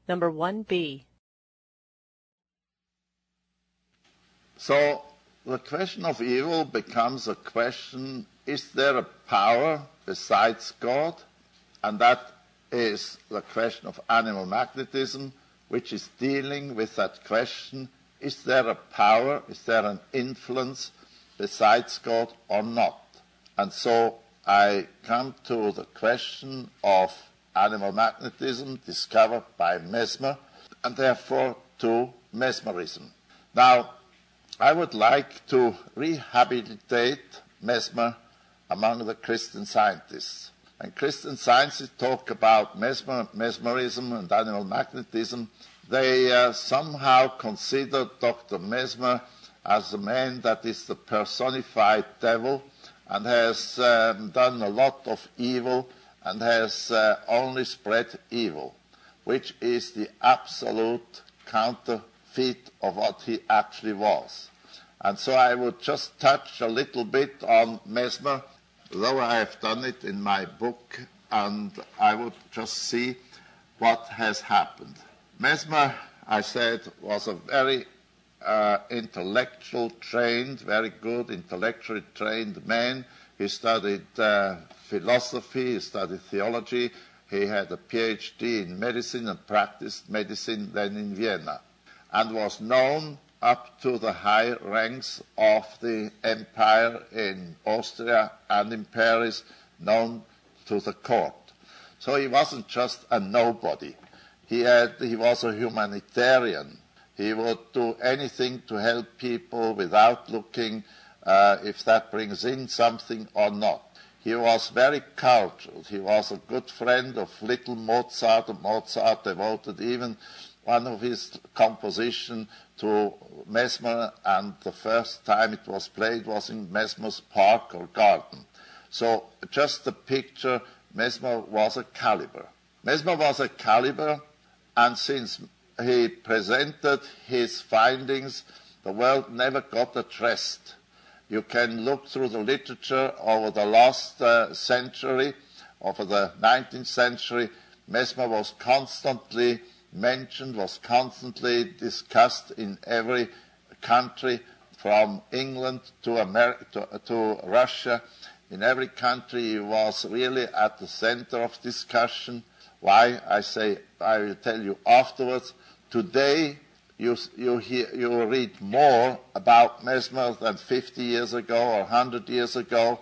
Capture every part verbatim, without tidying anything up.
Number one B. So the question of evil becomes a question, is there a power besides God? And that is the question of animal magnetism, which is dealing with that question, is there a power, is there an influence besides God or not? And so I come to the question of animal magnetism discovered by Mesmer, and therefore to mesmerism. Now, I would like to rehabilitate Mesmer among the Christian scientists. When Christian scientists talk about mesmer, mesmerism and animal magnetism, they uh, somehow consider Doctor Mesmer as a man that is the personified devil and has um, done a lot of evil and has uh, only spread evil, which is the absolute counterfeit of what he actually was. And so I would just touch a little bit on Mesmer, though I have done it in my book, and I would just see what has happened. Mesmer, I said, was a very uh, intellectual trained, very good intellectually trained man. He studied uh, philosophy, he studied theology, he had a P H D in medicine and practiced medicine then in Vienna, and was known up to the high ranks of the empire in Austria and in Paris, known to the court. So he wasn't just a nobody. He, had, he was a humanitarian. He would do anything to help people without looking uh, if that brings in something or not. He was very cultured. He was a good friend of little Mozart, and Mozart devoted even one of his compositions to Mesmer, and the first time it was played was in Mesmer's park or garden. So just the picture, Mesmer was a caliber. Mesmer was a caliber, and since he presented his findings, the world never got at rest. You can look through the literature over the last uh, century, over the nineteenth century. Mesmer was constantly mentioned, was constantly discussed in every country, from England to America to, to Russia. In every country he was really at the center of discussion. Why? I say, I will tell you afterwards. Today you, you, hear, you read more about Mesmer than fifty years ago or one hundred years ago.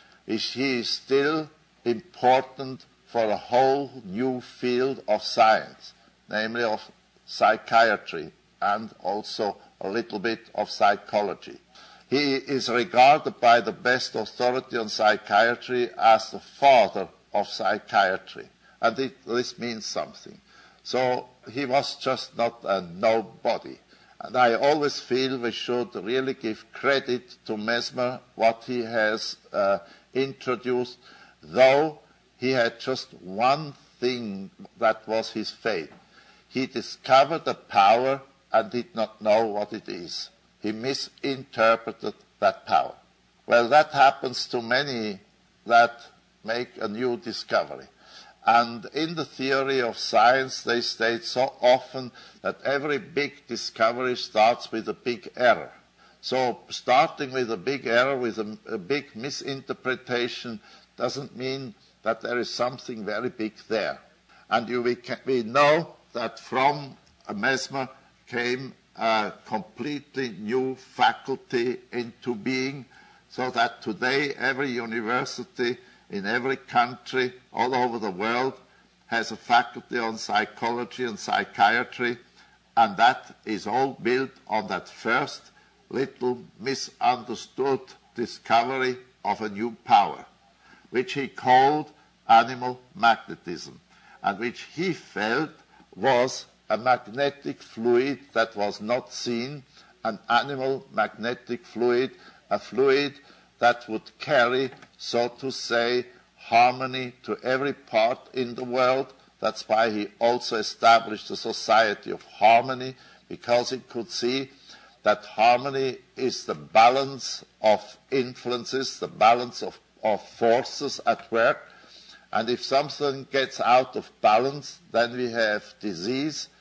He is still important for a whole new field of science, namely of psychiatry and also a little bit of psychology. He is regarded by the best authority on psychiatry as the father of psychiatry, and it, this means something. So he was just not a nobody. And I always feel we should really give credit to Mesmer, what he has uh, introduced, though he had just one thing that was his fate. He discovered a power and did not know what it is. He misinterpreted that power. Well, that happens to many that make a new discovery. And in the theory of science, they state so often that every big discovery starts with a big error. So starting with a big error, with a, a big misinterpretation, doesn't mean that there is something very big there. And you, we, can, we know that from Mesmer came a completely new faculty into being, so that today every university in every country all over the world has a faculty on psychology and psychiatry, and that is all built on that first little misunderstood discovery of a new power, which he called animal magnetism, and which he felt was a magnetic fluid that was not seen, an animal magnetic fluid, a fluid that would carry, so to say, harmony to every part in the world. That's why he also established a society of harmony, because he could see that harmony is the balance of influences, the balance of, of forces at work. And if something gets out of balance, then we have disease,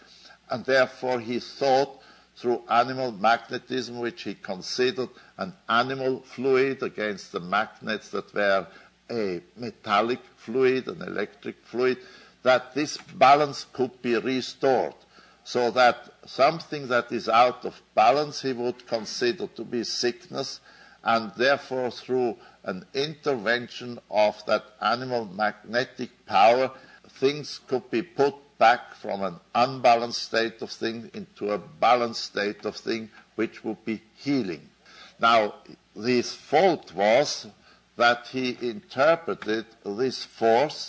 and therefore he thought through animal magnetism, which he considered an animal fluid against the magnets that were a metallic fluid, an electric fluid, that this balance could be restored, so that something that is out of balance he would consider to be sickness, and therefore through an intervention of that animal magnetic power, things could be put back from an unbalanced state of things into a balanced state of things, which would be healing. Now, his fault was that he interpreted this force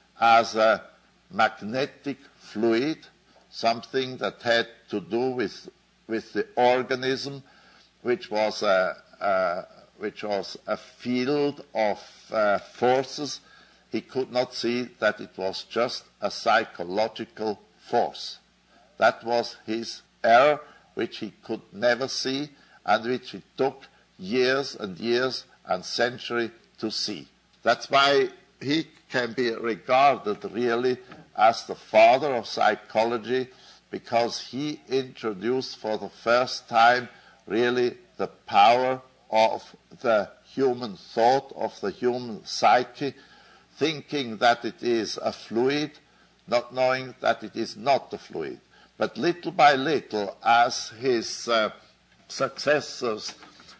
as a magnetic fluid, something that had to do with with the organism, which was a, a which was a field of uh, forces. He could not see that it was just a psychological force. That was his error, which he could never see, and which it took years and years and centuries to see. That's why he can be regarded really as the father of psychology, because he introduced for the first time really the power of the human thought, of the human psyche, thinking that it is a fluid, not knowing that it is not a fluid. But little by little, as his uh, successors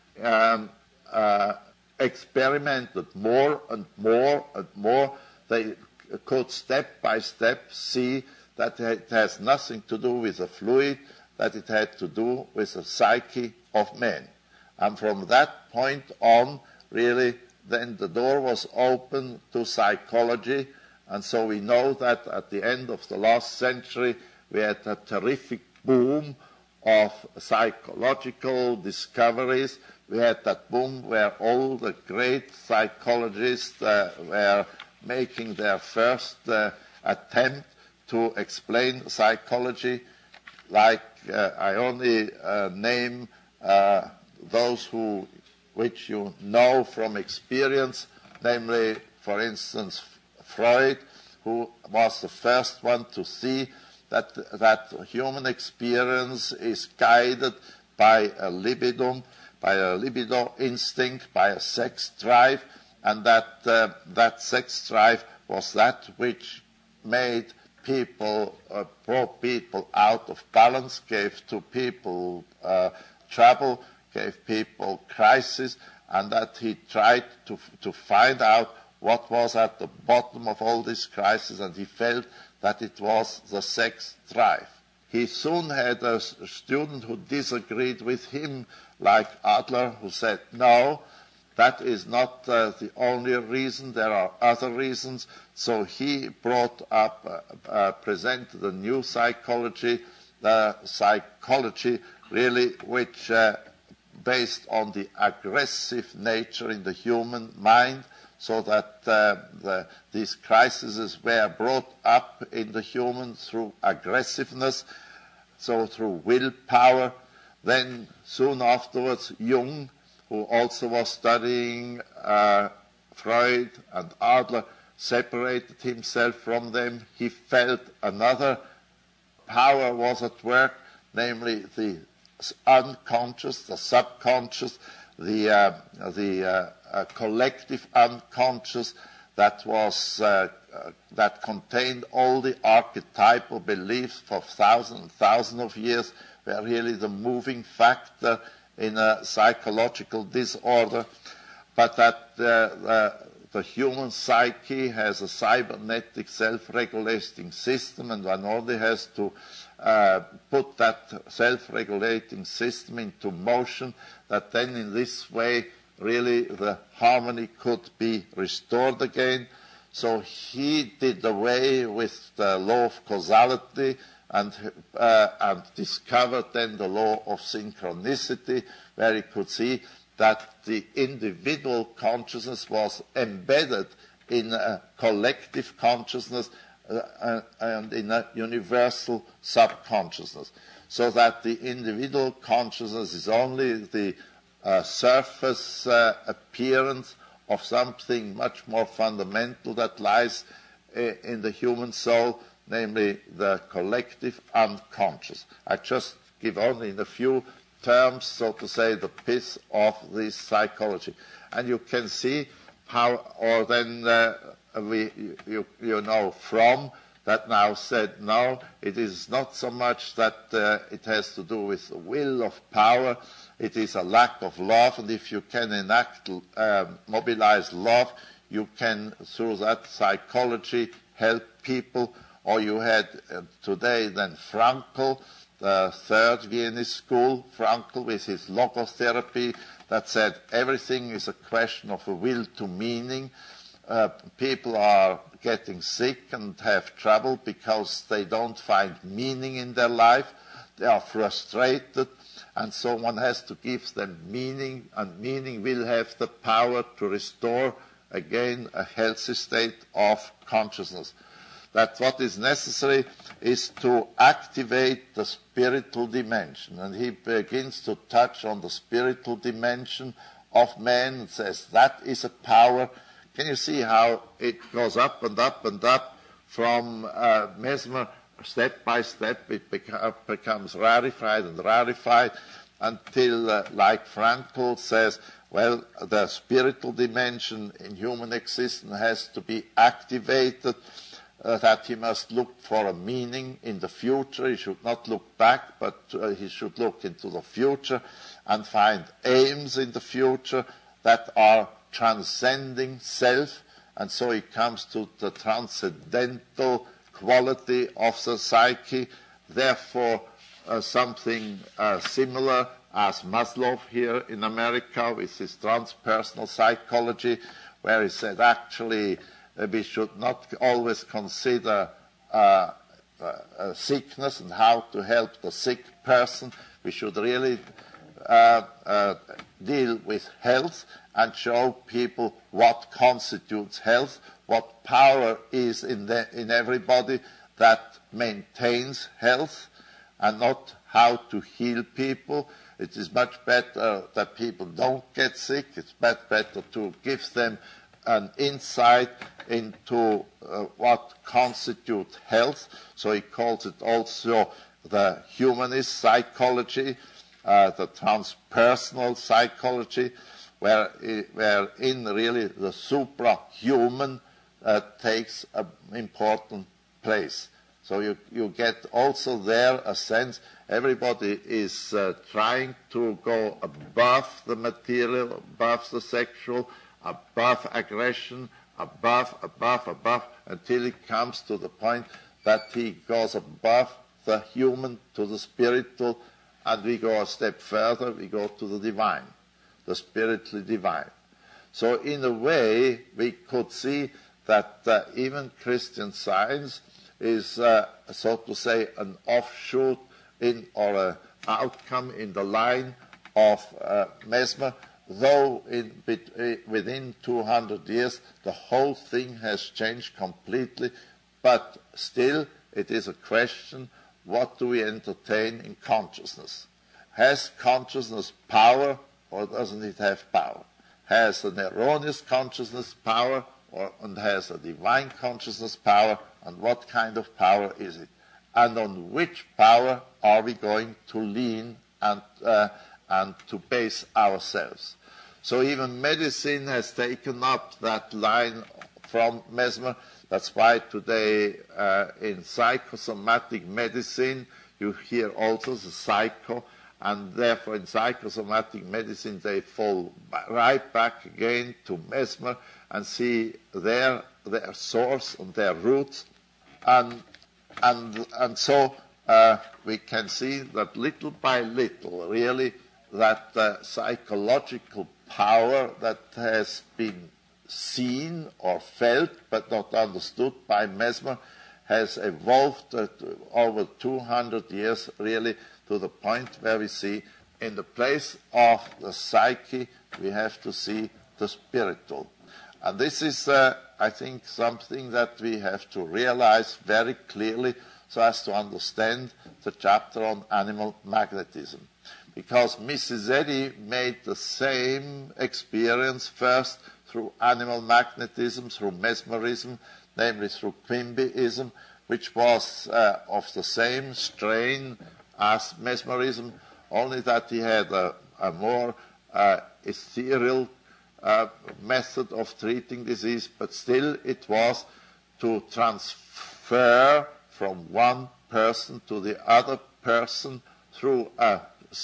um, uh, experimented more and more and more, they could step by step see that it has nothing to do with a fluid, that it had to do with the psyche of man. And from that point on, really, then the door was open to psychology, and so we know that at the end of the last century we had a terrific boom of psychological discoveries. We had that boom where all the great psychologists uh, were making their first uh, attempt to explain psychology, like uh, I only uh, name uh, those who, which you know from experience, namely, for instance, Freud, who was the first one to see that, that human experience is guided by a libido, by a libido instinct, by a sex drive, and that uh, that sex drive was that which made people, uh, brought people out of balance, gave to people uh, trouble, gave people crisis, and that he tried to to find out what was at the bottom of all this crisis, and he felt that it was the sex drive. He soon had a student who disagreed with him, like Adler, who said, no, that is not uh, the only reason, there are other reasons. So he brought up, uh, uh, presented a new psychology, the psychology really which uh, based on the aggressive nature in the human mind, so that uh, the, these crises were brought up in the human through aggressiveness, so through willpower. Then soon afterwards, Jung, who also was studying uh, Freud and Adler, separated himself from them. He felt another power was at work, namely the unconscious, the subconscious, the uh, the uh, uh, collective unconscious that was uh, uh, that contained all the archetypal beliefs for thousands and thousands of years, were really the moving factor in a psychological disorder, but that uh, the, the human psyche has a cybernetic self-regulating system, and one only has to uh, put that self-regulating system into motion, that then in this way really the harmony could be restored again. So he did away with the law of causality and, uh, and discovered then the law of synchronicity, where he could see that the individual consciousness was embedded in a collective consciousness uh, and in a universal subconsciousness, so that the individual consciousness is only the uh, surface uh, appearance of something much more fundamental that lies uh, in the human soul, namely the collective unconscious. I just give only in a few terms, so to say, the pith of this psychology. And you can see how, or then uh, we, you, you know, Fromm, that now said, no, it is not so much that uh, it has to do with the will of power, it is a lack of love, and if you can enact, uh, mobilize love, you can, through that psychology, help people. Or you had uh, today then Frankl, the third Viennese school, Frankl with his logotherapy, that said everything is a question of a will to meaning. Uh, people are getting sick and have trouble because they don't find meaning in their life. They are frustrated, and so one has to give them meaning, and meaning will have the power to restore again a healthy state of consciousness. That what is necessary is to activate the spiritual dimension. And he begins to touch on the spiritual dimension of man and says that is a power. Can you see how it goes up and up and up from uh, Mesmer, step by step, it beca- becomes rarefied and rarefied until, uh, like Frankl says, well, the spiritual dimension in human existence has to be activated, uh, that he must look for a meaning in the future. He should not look back, but uh, he should look into the future and find aims in the future that are transcending self, and so he comes to the transcendental quality of the psyche, therefore uh, something uh, similar as Maslow here in America with his transpersonal psychology, where he said actually uh, we should not always consider uh, uh, sickness and how to help the sick person. We should really uh, uh, deal with health and show people what constitutes health, what power is in, the, in everybody that maintains health, and not how to heal people. It is much better that people don't get sick. It's much better to give them an insight into uh, what constitutes health. So he calls it also the humanist psychology, uh, the transpersonal psychology, where, where in really the suprahuman uh, takes an important place. So you, you get also there a sense everybody is uh, trying to go above the material, above the sexual, above aggression, above, above, above, until it comes to the point that he goes above the human to the spiritual, and we go a step further, we go to the divine, the spiritually divine. So in a way, we could see that uh, even Christian Science is, uh, so to say, an offshoot in or an outcome in the line of uh, Mesmer, though in, within two hundred years the whole thing has changed completely, but still it is a question, what do we entertain in consciousness? Has consciousness power or doesn't it have power? Has an erroneous consciousness power or and has a divine consciousness power, and what kind of power is it? And on which power are we going to lean and, uh, and to base ourselves? So even medicine has taken up that line from Mesmer. That's why today uh, in psychosomatic medicine you hear also the psycho, and therefore in psychosomatic medicine they fall right back again to Mesmer and see their, their source and their roots. And And, and so uh, we can see that little by little, really, that uh, psychological power that has been seen or felt but not understood by Mesmer has evolved uh, over two hundred years, really, to the point where we see in the place of the psyche we have to see the spiritual. And this is, uh, I think, something that we have to realize very clearly so as to understand the chapter on animal magnetism. Because Missus Eddy made the same experience first through animal magnetism, through mesmerism, namely through Quimbyism, which was uh, of the same strain as mesmerism, only that he had a, a more uh, ethereal uh, method of treating disease, but still it was to transfer from one person to the other person through a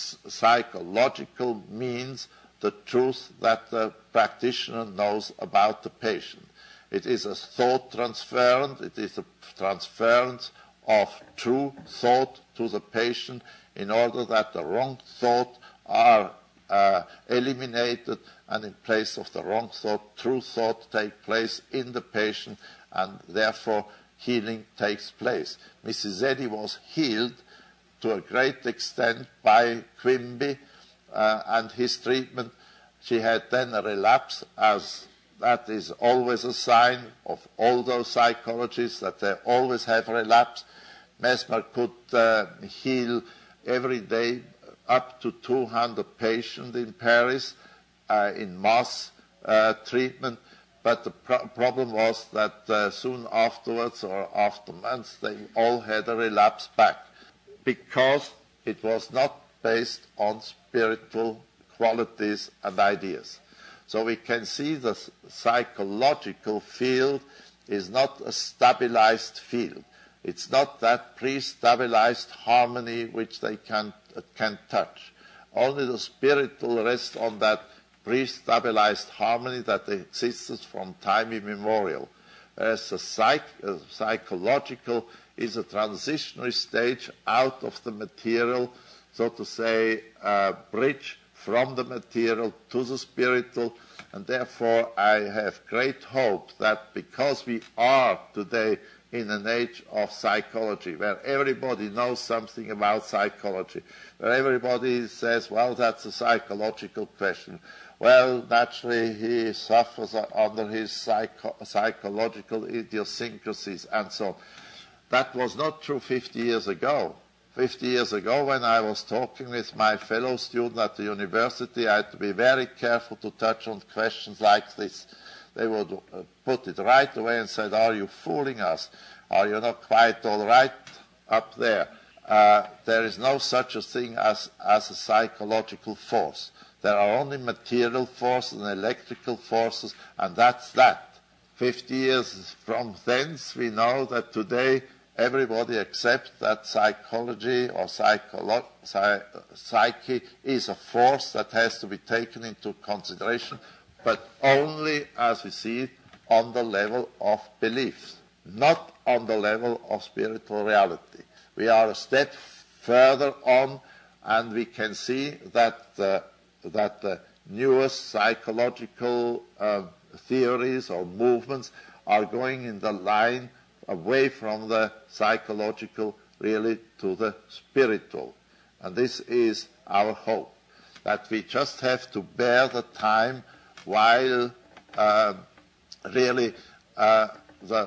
psychological means the truth that the practitioner knows about the patient. It is a thought transference, it is a transference of true thought to the patient in order that the wrong thought are uh, eliminated and in place of the wrong thought, true thought take place in the patient and therefore healing takes place. Missus Eddy was healed to a great extent by Quimby uh, and his treatment. She had then a relapse, as that is always a sign of all those psychologists, that they always have a relapse. Mesmer could uh, heal every day up to two hundred patients in Paris uh, in mass uh, treatment. But the pro- problem was that uh, soon afterwards, or after months, they all had a relapse back, because it was not based on spiritual qualities and ideas. So we can see the psychological field is not a stabilized field. It's not that pre-stabilized harmony which they can, uh, can touch. Only the spiritual rests on that pre-stabilized harmony that exists from time immemorial. Whereas the psych uh, psychological is a transitionary stage out of the material, so to say, a bridge from the material to the spiritual. And therefore I have great hope that because we are today in an age of psychology, where everybody knows something about psychology, where everybody says, well, that's a psychological question. Well, naturally, he suffers under his psycho psychological idiosyncrasies and so on. That was not true fifty years ago. fifty years ago, when I was talking with my fellow student at the university, I had to be very careful to touch on questions like this. They would put it right away and said, are you fooling us? Are you not quite all right up there? Uh, there is no such a thing as, as a psychological force. There are only material forces and electrical forces, and that's that. Fifty years from thence, we know that today everybody accepts that psychology or psycholo psy psyche is a force that has to be taken into consideration, but only as we see it on the level of beliefs, not on the level of spiritual reality. We are a step further on, and we can see that uh, that the newest psychological uh, theories or movements are going in the line away from the psychological really to the spiritual. And this is our hope, that we just have to bear the time while uh, really uh, the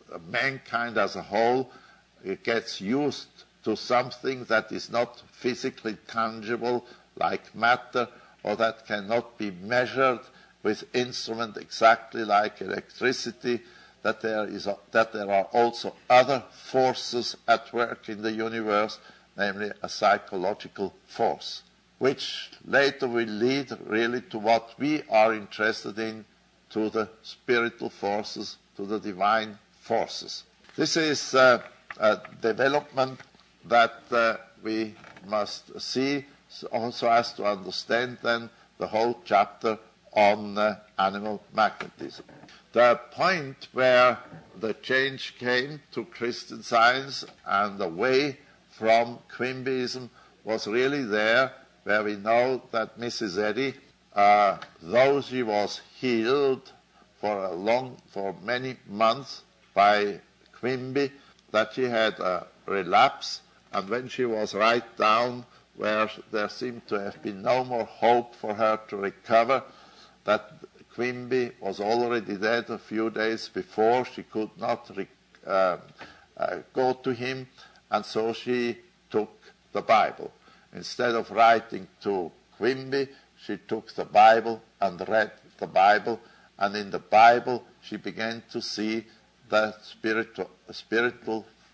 mankind as a whole gets used to something that is not physically tangible like matter, or that cannot be measured with instrument exactly like electricity, that there is a, that there are also other forces at work in the universe, namely a psychological force, which later will lead really to what we are interested in, to the spiritual forces, to the divine forces. This is uh, a development that uh, we must see also as to understand then the whole chapter on uh, animal magnetism. The point where the change came to Christian Science and away from Quimbyism was really there, where we know that Missus Eddy, uh, though she was healed for a long, for many months by Quimby, that she had a relapse, and when she was right down where there seemed to have been no more hope for her to recover, that Quimby was already dead a few days before. She could not re uh, uh, go to him, and so she took the Bible. Instead of writing to Quimby, she took the Bible and read the Bible, and in the Bible she began to see the spiritual, spiritual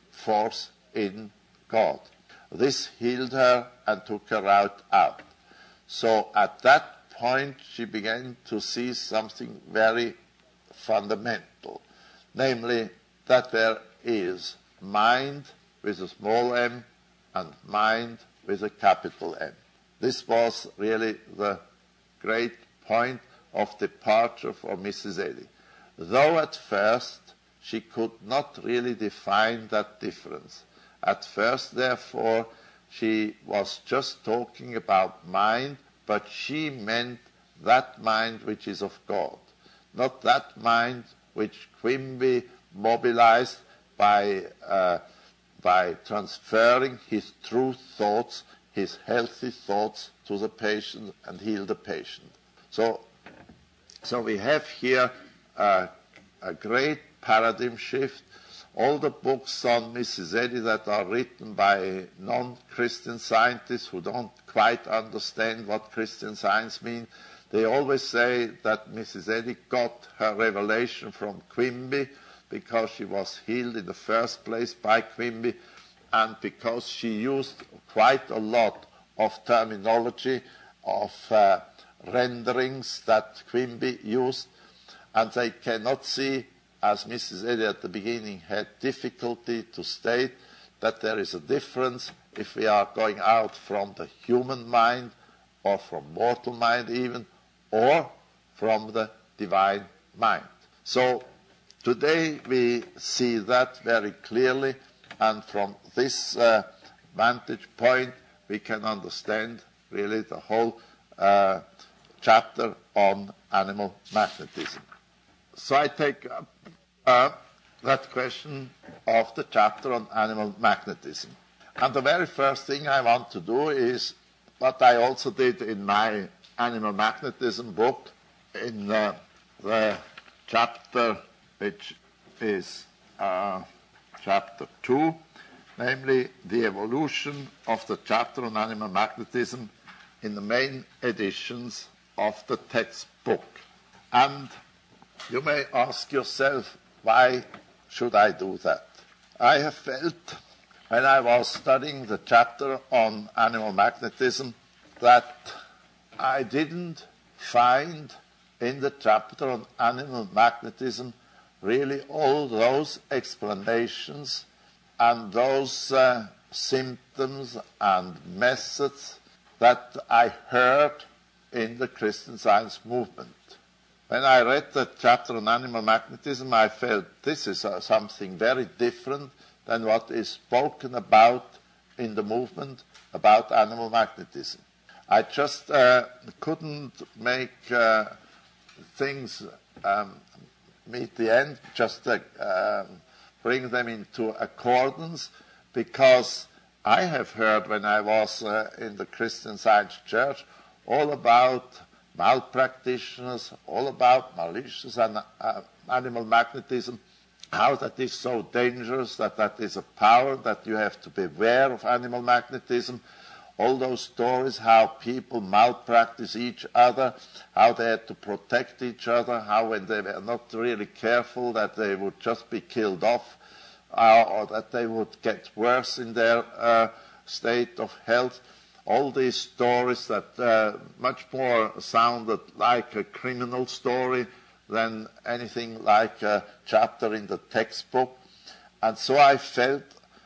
force in God. This healed her and took her out out. So at that point she began to see something very fundamental, namely that there is mind with a small m and mind with a capital M. This was really the great point of departure for Missus Eddy. Though at first she could not really define that difference. At first, therefore, she was just talking about mind, but she meant that mind which is of God, not that mind which Quimby mobilized by, uh, by transferring his true thoughts, his healthy thoughts to the patient and heal the patient. So, so we have here uh, a great paradigm shift. All the books on Missus Eddy that are written by non-Christian scientists who don't quite understand what Christian Science means, they always say that Missus Eddy got her revelation from Quimby because she was healed in the first place by Quimby and because she used quite a lot of terminology, of uh, renderings that Quimby used, and they cannot see, as Missus Eddy at the beginning had difficulty to state, that there is a difference if we are going out from the human mind or from mortal mind even, or from the divine mind. So today we see that very clearly, and from this uh, vantage point we can understand really the whole uh, chapter on animal magnetism. So I take up uh, that question of the chapter on animal magnetism. And the very first thing I want to do is what I also did in my animal magnetism book, in uh, the chapter which is uh, chapter two, namely the evolution of the chapter on animal magnetism in the main editions of the textbook. And you may ask yourself, why should I do that? I have felt, when I was studying the chapter on animal magnetism, that I didn't find in the chapter on animal magnetism really all those explanations and those uh, symptoms and methods that I heard in the Christian Science movement. When I read the chapter on animal magnetism, I felt this is uh, something very different than what is spoken about in the movement about animal magnetism. I just uh, couldn't make uh, things um, meet the end, just uh, um, bring them into accordance, because I have heard when I was uh, in the Christian Science Church all about malpractitioners, all about malicious and, uh, animal magnetism, how that is so dangerous, that that is a power, that you have to beware of animal magnetism. All those stories, how people malpractice each other, how they had to protect each other, how when they were not really careful that they would just be killed off, uh, or that they would get worse in their uh, state of health. All these stories that uh, much more sounded like a criminal story than anything like a chapter in the textbook. And so I felt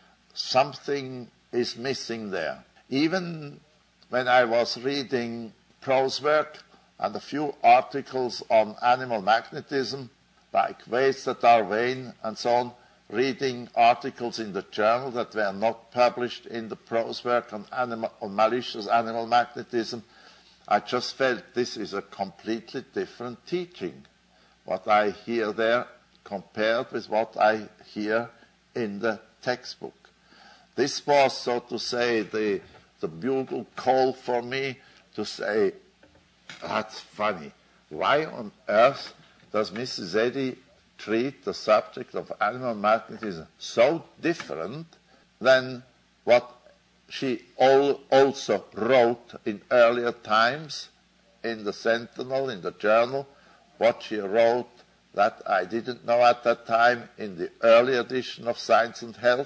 something is missing there. Even when I was reading prose work and a few articles on animal magnetism, like Ways That Are Vain and so on, reading articles in the journal that were not published in the prose work on, animal, on malicious animal magnetism, I just felt this is a completely different teaching, what I hear there compared with what I hear in the textbook. This was, so to say, the, the bugle call for me to say, that's funny. Why on earth does Missus Eddy treat the subject of animal magnetism so different than what she all also wrote in earlier times in the Sentinel, in the journal, what she wrote that I didn't know at that time in the early edition of Science and Health,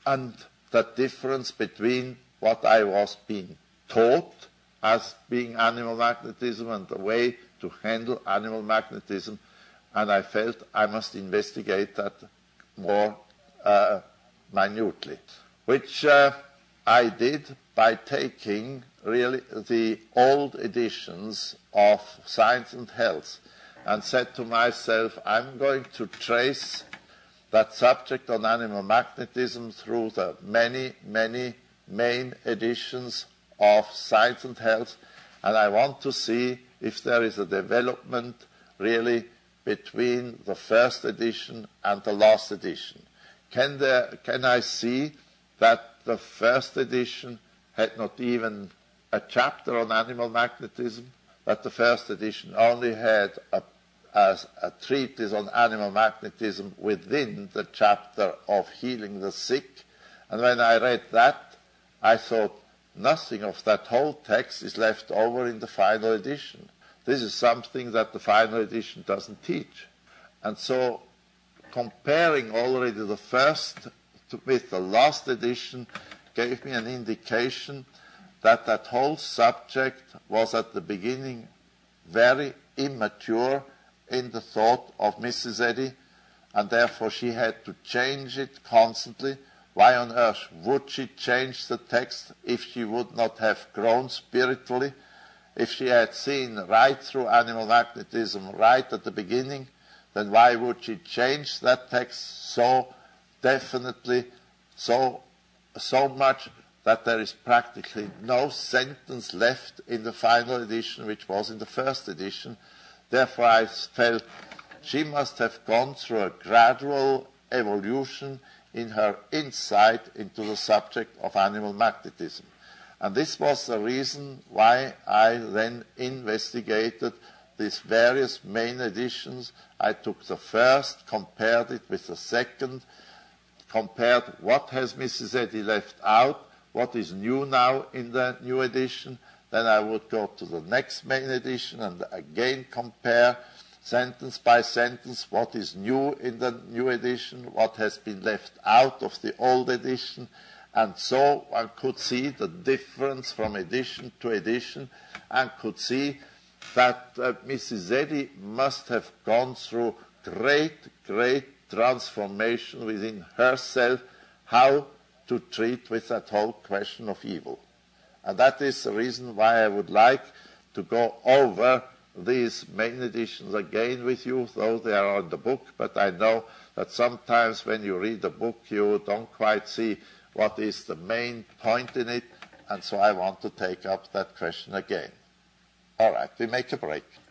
and the difference between what I was being taught as being animal magnetism and the way to handle animal magnetism, and I felt I must investigate that more uh, minutely, which uh, I did by taking really the old editions of Science and Health and said to myself, I'm going to trace that subject on animal magnetism through the many, many main editions of Science and Health, and I want to see if there is a development really between the first edition and the last edition. Can, there, can I see that the first edition had not even a chapter on animal magnetism, that the first edition only had a, a, a treatise on animal magnetism within the chapter of healing the sick? And when I read that, I thought, nothing of that whole text is left over in the final edition. This is something that the final edition doesn't teach. And so comparing already the first to, with the last edition gave me an indication that that whole subject was at the beginning very immature in the thought of Missus Eddy, and therefore she had to change it constantly. Why on earth would she change the text if she would not have grown spiritually? If she had seen right through animal magnetism right at the beginning, then why would she change that text so definitely, so, so much that there is practically no sentence left in the final edition which was in the first edition? Therefore I felt she must have gone through a gradual evolution in her insight into the subject of animal magnetism. And this was the reason why I then investigated these various main editions. I took the first, compared it with the second, compared what has Missus Eddy left out, what is new now in the new edition. Then I would go to the next main edition and again compare sentence by sentence what is new in the new edition, what has been left out of the old edition. And so one could see the difference from edition to edition and could see that uh, Missus Eddy must have gone through great, great transformation within herself, how to treat with that whole question of evil. And that is the reason why I would like to go over these main editions again with you, though they are on the book, but I know that sometimes when you read the book you don't quite see what is the main point in it, and so I want to take up that question again. All right, we make a break.